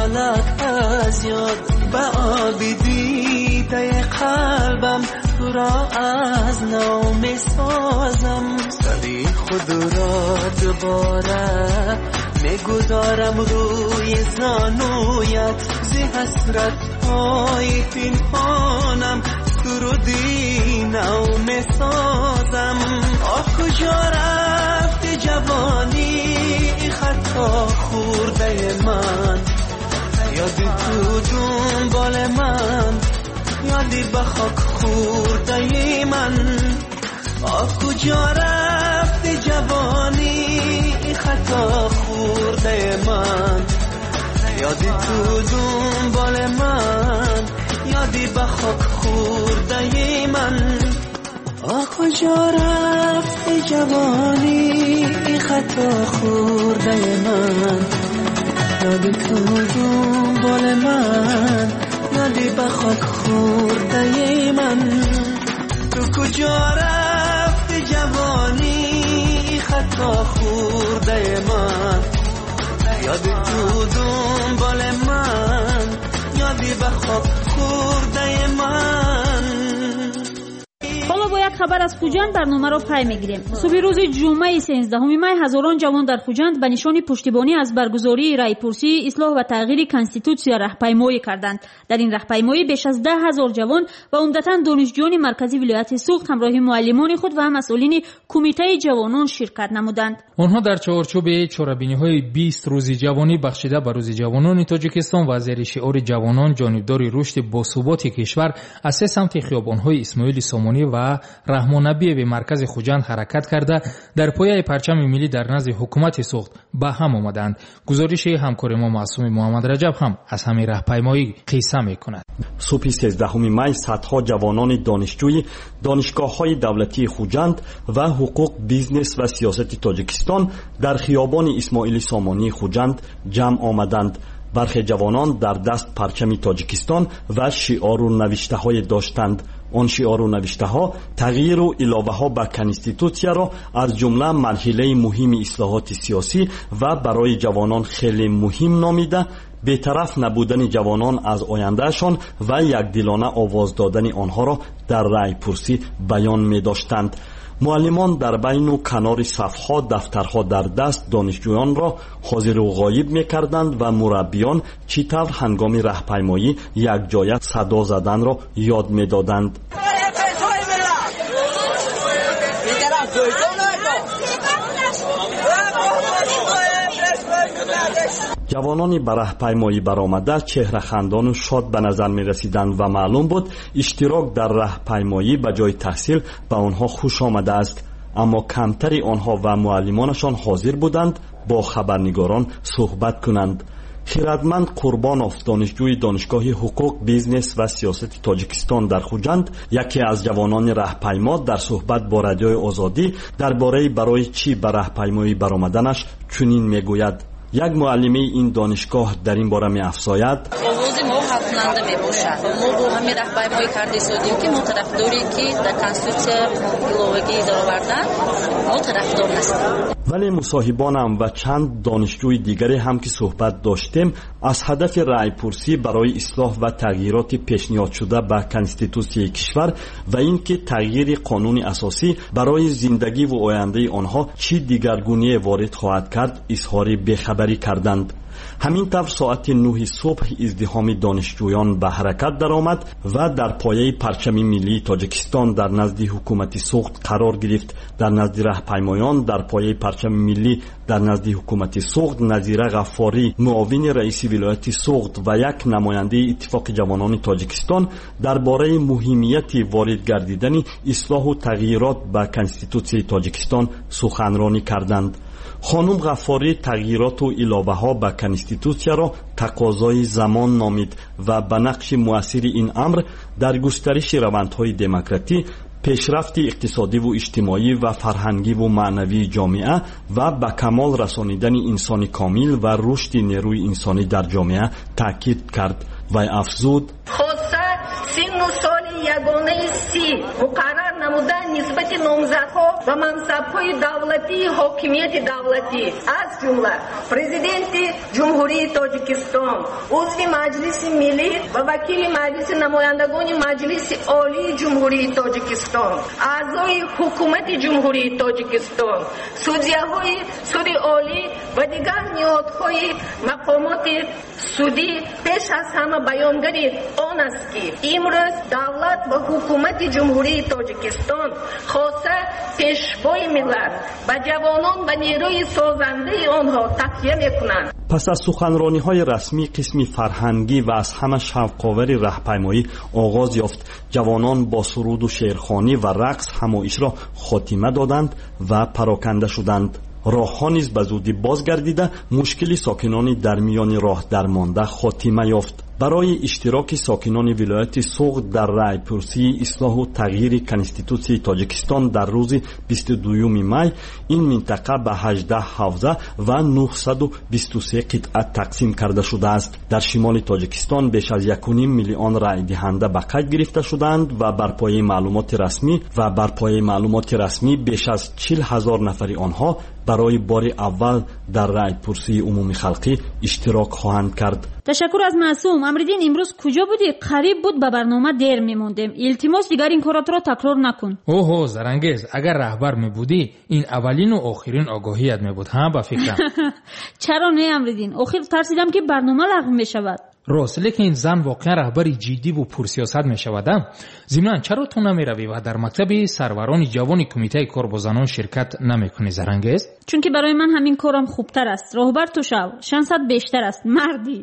حالت از یاد به آبی دیده قلبم تو را از نو می سازم سری خود را دوباره میگذارم روی زانویت زی حسرت های پنهانم سرودی نو می سازم کجا رفتی جوانی خطا خورده من یادی تو دنبال من یادی به خاک خورده من کجا رفتی جوانی خطا خورده من یادی تو دنبال من یادی به خاک خورده من کجا رفتی جوانی خطا خورده من یادی تو دنبال من یادی به خاک خورده من تو کجا رفتی جوانی خطا خورده من یادی تو دنبال من یادی به خاک خورده من حالا با یک خبر از خوجند برنامه را پی میگیریم. صبح روز جمعه 13 می هزاران جوان در خوجند به نشان پشتیبانی از برگزاری رایپرسی اصلاح و تغییر کنستیتوسیا راهپیمایی کردند. در این راهپیمایی بیش از 10,000 جوان و عمدتاً دانشجویان مرکزی ولایت سوخت همراه معلمان خود و مسئولین کمیته جوانان شرکت نمودند. آنها در چارچوب چاره‌بینی‌های 20 روز جوانی بخشیده به روز جوانان تاجیکستان و زیر شعار جوانان جانبدار رشد باثبات کشور از سه سمت خیابان‌های اسماعیل سامانی و رحمان نبی به مرکز خوجند حرکت کرده در پایه پرچم ملی در نزد حکومت سوخت به هم آمدند. گزارش همکار ما معصوم محمد رجب هم از همین راهپیمایی قصه می‌کند. صبح 13 می صدها جوانان دانشجوی دانشگاه‌های دولتی خوجند و حقوق بیزنس و سیاست تاجیکستان در خیابان اسماعیل سامانی خوجند جمع آمدند. برخی جوانان در دست پرچم تاجیکستان و شعار و نوشته‌های داشتند. آن شعار و نوشته‌ها تغییر و اضافه‌ها به کنستیتوسیا را از جمله مرحله مهم اصلاحات سیاسی و برای جوانان خیلی مهم نامیده، بی‌طرف نبودن جوانان از آیندهشان و یکدلانه آواز دادن آنها را در رایپرسی بیان می‌داشتند. معلمان در بین و کنار صفها دفترها در دست دانشجویان را حاضر و غایب می‌کردند و مربیان چطور هنگام راهپیمایی یک جایه صدا زدن را یاد می‌دادند. جوانانی به راهپیمایی برآمده چهره خندان و شاد به نظر می رسیدند و معلوم بود اشتراک در راهپیمایی به جای تحصیل به آنها خوش آمده است. اما کمتری آنها و معلمانشان حاضر بودند با خبرنگاران صحبت کنند. خیرتمند قربانوف دانشجوی دانشگاه حقوق بیزنس و سیاست تاجیکستان در خوجند یکی از جوانان راهپیما در صحبت با رادیوی آزادی درباره برای چی به راهپیمایی برآمدنش چنین میگوید. یک معلمه این دانشگاه در این باره می افزاید آواز ما حق کننده می باشد. ما با همین راهپیمایی کرده شدیم که ما طرفداری که در کنستیتوسیا ایلاوگی در آوردن ما طرفدار هستیم. ولی مصاحبانم و چند دانشجوی دیگری هم که صحبت داشتیم از هدف رایپرسی برای اصلاح و تغییرات پیشنهاد شده به کنستیتوسیای کشور و اینکه تغییر قانون اساسی برای زندگی و آینده آنها چی دیگرگونی وارد خواهد کرد اظهار بیخبری کردند. همین طور ساعت 9 صبح ازدحام دانشجویان به حرکت درآمد و در پایه پرچم ملی تاجیکستان در نزد حکومت سوخت قرار گرفت. در نزد راهپیمایان در پایه پرچم ملی در نزد حکومت سوخت نظیره غفاری معاون رئیس ولایت سوخت و یک نماینده اتفاق جوانان تاجیکستان درباره مهمیت وارد گردیدن اصلاح و تغییرات به کنستیتوسیای تاجیکستان سخنرانی کردند. خانم غفاری تغییرات و اضافه‌ها به کنستیتوسیا را تقاضای زمان نامید و به نقش مؤثر این امر در گسترش روندهای دموکراسی، پیشرفت اقتصادی و اجتماعی و فرهنگی و معنوی جامعه و به کمال رسانیدن انسان کامل و رشد نیروی انسانی در جامعه تاکید کرد و افزود: خاصه سن و سال یگانه سی مقرر намуда нисбати номзадҳо ва мансабҳои давлатии ҳокимияти давлатӣ аз ҷумла президенти ҷумҳурии Тоҷикистон, узви Маҷлиси миллӣ ва вакили маҷлиси намояндагони Маҷлиси олии ҷумҳурии Тоҷикистон, аъзои ҳукумати ҷумҳурии Тоҷикистон, судяҳои суди олӣ ва дигар ниҳодҳои мақомоти судӣ пеш аз ҳама баёнгари он аст ки имрӯз давлат ва ҳукумати ҷумҳурии Тоҷикистон хоса пешвои миллат ба ҷавонон ва нерӯи созандаи онҳо такя мекунанд. пас аз суханрониҳои расмии қисми фарҳангӣ ва аз ҳама шавқовари раҳпаймоӣ оғоз ёфт. ҷавонон бо суруду шеърхонӣ ва рақс ҳамоишро хотима доданд ва пароканда шуданд. роҳҳо низ ба зудӣ бозгардида мушкили сокинони дар миёни роҳ дармонда хотима ёфт. барои иштироки сокинони вилояти Суғд дар райпурсии ислоҳу тағйири конститутсияи Тоҷикистон дар рӯзи 22 май ин минтақа ба 18 ҳавза ва 923 қитъа тақсим карда шудааст. дар шимоли Тоҷикистон беш аз 1.5 миллион райдиҳанда ба қайд гирифта шуданд ва бар пояи маълумоти расмӣ беш аз 40 000 нафари онҳо барои бори аввал дар райпурсии умуми халқӣ иштирок хоҳанд кард. ташаккур аз Маъсум. Амриддин, имрӯз куҷо будӣ? қариб буд ба барнома дер мемондем. илтимос дигар ин коротро такрор накун. оҳо Зарангез, агар раҳбар мебудӣ ин аввалину охирин огоҳият мебуд. ҳа ба фикрам. чаро не Амриддин, охир тарсидам ки барнома лағв мешавад. рост, лекин зан воқеан раҳбари ҷиддиву пурсиёсат мешавада? зимнан чаро ту намеравӣ ва дар мактаби сарварони ҷавони кумитаи кор бо занон ширкат намекунӣ Зарангез? чунки барои ман ҳамин корам хубтар аст. роҳбар ту шав, шансат бештар аст, мардӣ.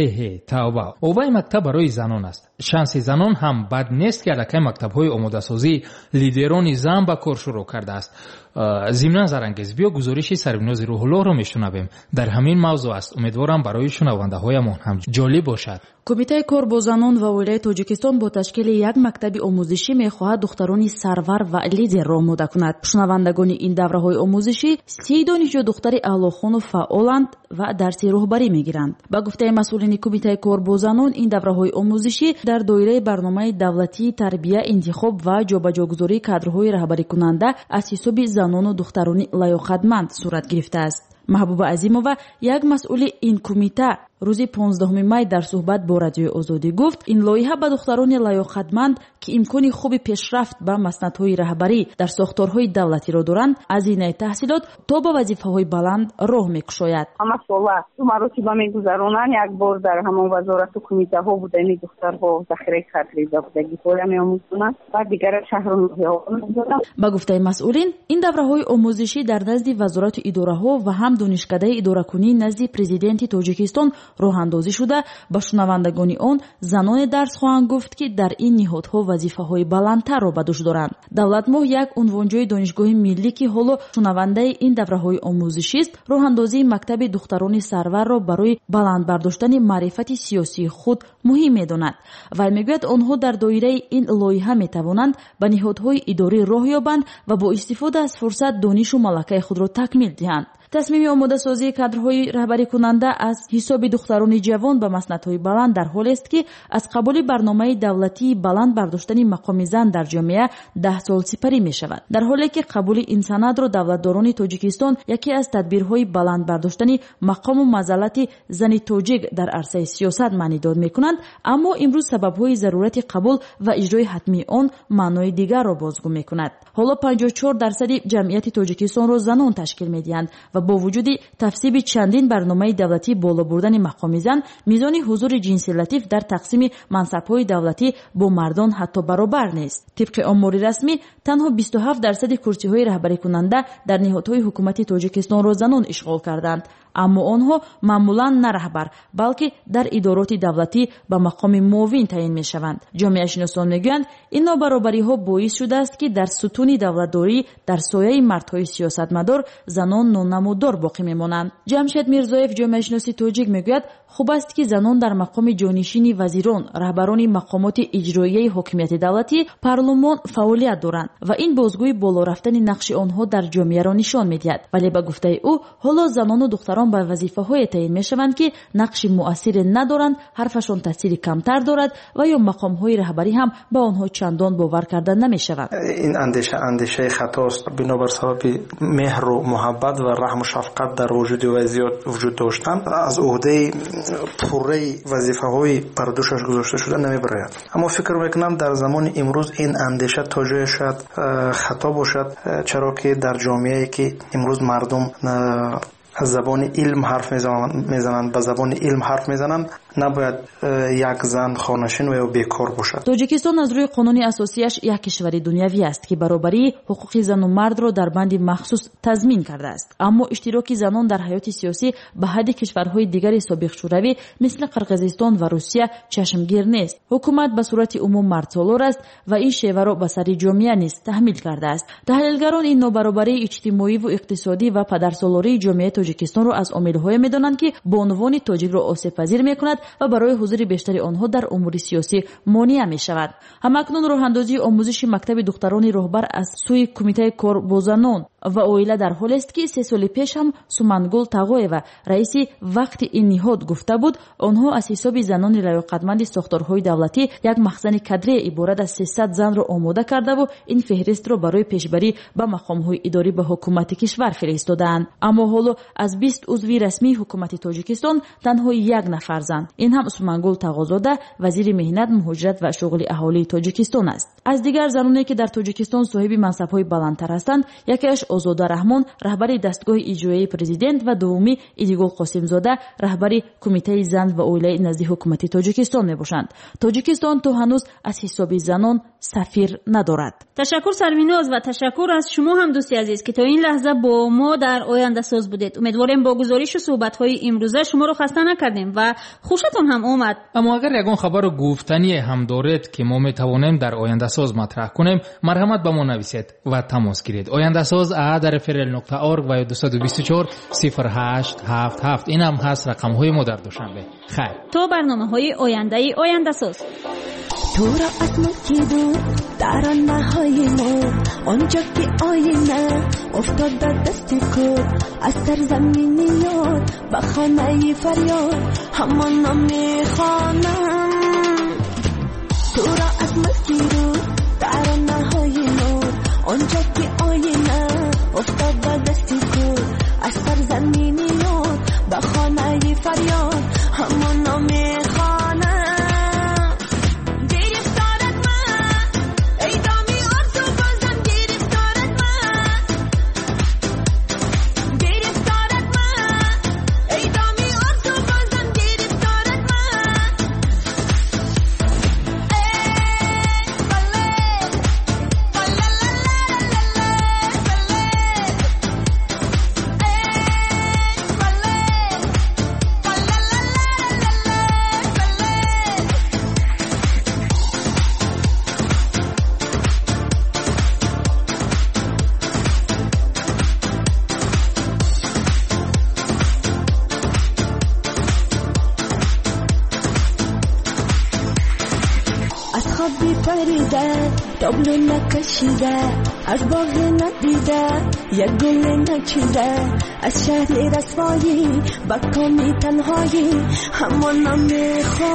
тавба, оваи мактаб барои занон аст. шанси занон ҳам бад нест ки аллакай мактабҳои омодасозии лидерони зан ба кор шурӯъ кардааст. зимнан Зарангез, биё гузориши Сарвинози Рӯҳуллоҳро мешунавем. дар ҳамин мавзӯъ аст. умедворам барои шунавандаҳоямон ҳам ҷолиб бошад. кумитаи кор бо занон ва оилаи Тоҷикистон бо ташкили як мактаби омӯзишӣ мехоҳад духтарони сарвар ва лидерро омода кунад. шунавандагони ин давраҳои омӯзишӣ 30 донишҷӯ духтари аълохону фаъоланд ва дарси роҳбарӣ мегиранд. ба гуфтаи масъулини кумитаи кор бо занон, ин давраҳои омӯзишӣ дар доираи барномаи давлатии тарбия, интихоб ва ҷобаҷогузории кадрҳои раҳбарикунанда аз ҳисоби занону духтарони лаёқатманд сурат гирифтааст. маҳбуба азимова, як масъули ин кумита, рӯзи 15 май дар суҳбат бо радиои Озодӣ гуфт, ин лоиҳа ба духтарони лаёқатманд ки имкони хуби пешрафт ба маснадҳои раҳбарӣ дар сохторҳои давлатиро доранд, аз инаи таҳсилот то ба вазифаҳои баланд роҳ мекушояд. ҳама сола ду маротиба мегузаронанд. як бор дар ҳамон вазорату кумитаҳо будани духтарҳо захираи кадри будагиҳоя меомӯзонанд ва дигара шаҳрноҳиҳо мегузаранд. ба гуфтаи масъулин, ин давраҳои омӯзишӣ дар назди вазорату идораҳо ва ҳам донишкадаи идоракунӣ назди президенти Тоҷикистон роҳандозӣ шуда, ба шунавандагони он заноне дарс хоҳанд гуфт, ки дар ин ниҳодҳо вазифаҳои баландтарро ба дӯш доранд. Давлатмоҳ, як унвонҷои донишгоҳи миллӣ ки ҳоло шунавандаи ин давраҳои омӯзишист, роҳандозии мактаби духтарони сарварро барои баланд бардоштани маърифати сиёсии худ муҳим медонад. вай мегӯяд, онҳо дар доираи ин лоиҳа метавонанд ба ниҳодҳои идорӣ роҳ ёбанд ва бо истифода аз фурсат донишу малакаи худро такмил диҳанд. тасмими омодасозии кадрҳои раҳбарикунанда аз ҳисоби духтарони ҷавон ба маснадҳои баланд дар ҳолест ки аз қабули барномаи давлатии баланд бардоштани мақоми зан дар ҷомеа 10 сол сипарӣ мешавад. дар ҳоле ки қабули ин санадро давлатдорони Тоҷикистон яке аз тадбирҳои баланд бардоштани мақому мазаллати зани тоҷик дар арсаи сиёсат маънӣ дод мекунанд, аммо имрӯз сабабҳои зарурати қабул ва иҷрои ҳатмии он маънои дигарро бозгӯ мекунад. ҳоло 54% ҷамъияти Тоҷикистонро занон ташкил медиҳанд ва бо вуҷуди тавсиби чандин барномаи давлатӣ боло бурдани мақоми зан, мизони ҳузури ҷинси латиф дар тақсими мансабҳои давлатӣ бо мардон ҳатто баробар нест. тибқи омори расмӣ, танҳо 27% курсиҳои раҳбарикунанда дар ниҳодҳои ҳукумати Тоҷикистонро занон ишғол карданд, аммо онҳо маъмулан на раҳбар, балки дар идороти давлатӣ ба мақоми муовин таъин мешаванд. ҷомеашиносон мегӯянд, ин нобаробариҳо боис шудааст ки дар сутуни давлатдорӣ дар сояи мардҳои сиёсатмадор занон нонамуддор боқӣ мемонанд. ҷамшед Мирзоев, ҷомеашиноси тоҷик, мегӯяд, хуб аст ки занон дар мақоми ҷонишини вазирон, раҳбарони мақомоти иҷроияи ҳокимияти давлатӣ, парлумон фаъолият доранд ва ин бозгӯи боло рафтани нақши онҳо дар ҷомеаро нишон медиҳад. вале ба гуфтаи ӯ, ҳоло занону духтарон افسران به وظیفه‌های تعیین می‌شوند که نقش مؤثری ندارند، حرفشان تاثیر کمتر دارد و یا مقام‌های رهبری هم به آنها چندان باور کرده نمی‌شود. این اندیشه خطاست. بنابر سبب مهر و محبت و رحم و شفقت در وجود وجود داشتن از عهده پوره وظیفه‌های بر دوشش گذاشته شده نمی‌براید. اما فکر می‌کنم در زمان امروز این اندیشه تا جای شاید خطا باشد، چرا که در جامعه‌ای که امروز مردم از زبان علم حرف میزنند به زبان علم حرف میزنند نباید یک زن خانه‌نشین و یا بیکار باشد. تاجیکستان از روی قانون اساسیش یک کشور دنیوی است که برابری حقوق زن و مرد را در بند مخصوص تضمین کرده است، اما اشتراک زنان در حیات سیاسی به حد کشورهای دیگر سابق شوروی مثل قرقیزستان و روسیه چشمگیر نیست. حکومت به صورت عموم مردسالار است و این شیوه را به سر جامعه نیز تحمیل کرده است. تحلیلگران این نابرابری اجتماعی و اقتصادی و پدرسالاری جامعه تاجیکستان را از عامل‌های می‌دانند که به عنوان تاجیک را آسیب‌پذیر می‌کند و برای حضور بیشتری آنها در امور سیاسی مانع می‌شود. همکنون راه‌اندازی آموزش مکتب دختران راهبر از سوی کمیته کار با زنان و اویله در حال است که 3 سال پیش هم سومنگل تاغویوا رئیس وقت این نهاد گفته بود آنها از حساب زنان لیاقتمند ساختارهای دولتی یک مخزن کادری عبارت از 300 زن را آماده کرده و این فهرست را برای پیشبری به مقام‌های اداری به حکومت کشور فرستادند. اما حالا از 20 عضو رسمی حکومت تاجیکستان تنها یک نفر زن، این هم سومنگل تاغوزاده وزیر مهنت، مهاجرت و شغل اهالی تاجیکستان است. از دیگر زنانی که در تاجیکستان صاحب منصب‌های بلندتر هستند، یکیش آزاده رحمان رهبر دستگاه اجرایی پرزیدنت و دومی ایدیگل قاسمزاده رهبر کمیته زن و اویله نزد حکومت تاجیکستان میباشند. تاجیکستان تا هنوز از حساب زنان سفیر ندارد. تشکر سرمیناز و تشکر از شما هم دوستی عزیز که تا این لحظه با ما در آینده ساز بودید. امیدواریم با گزارش و صحبت‌های امروزه شما رو خسته نکردیم و خوشتون هم اومد. اما اگر یگان خبر گفتنی هم دارید که ما میتوانیم در آینده ساز مطرح کنیم، مرحمت به ما نویسید و تماس گیرید. آینده ساز @frl.org و 224 0877 این هم هست رقم‌های ما در دوشنبه. خیر تا برنامه‌های آینده ساز. تو را از ملکی دور در آنهای نور، آنجا که آینه افتاد در دست کور، از سرزمین یاد به خانه فریاد همان میخوانم. تو را از ملکی دور در آنهای نور، آنجا که آینه افتاد در دست کور، از سرزمین یاد به خانه فریاد همان میخوانم. تابلو نکشیده از باغ ندیده، یک گل نچیده از شهر رسوایی با کامی تنهایی همان میخوام.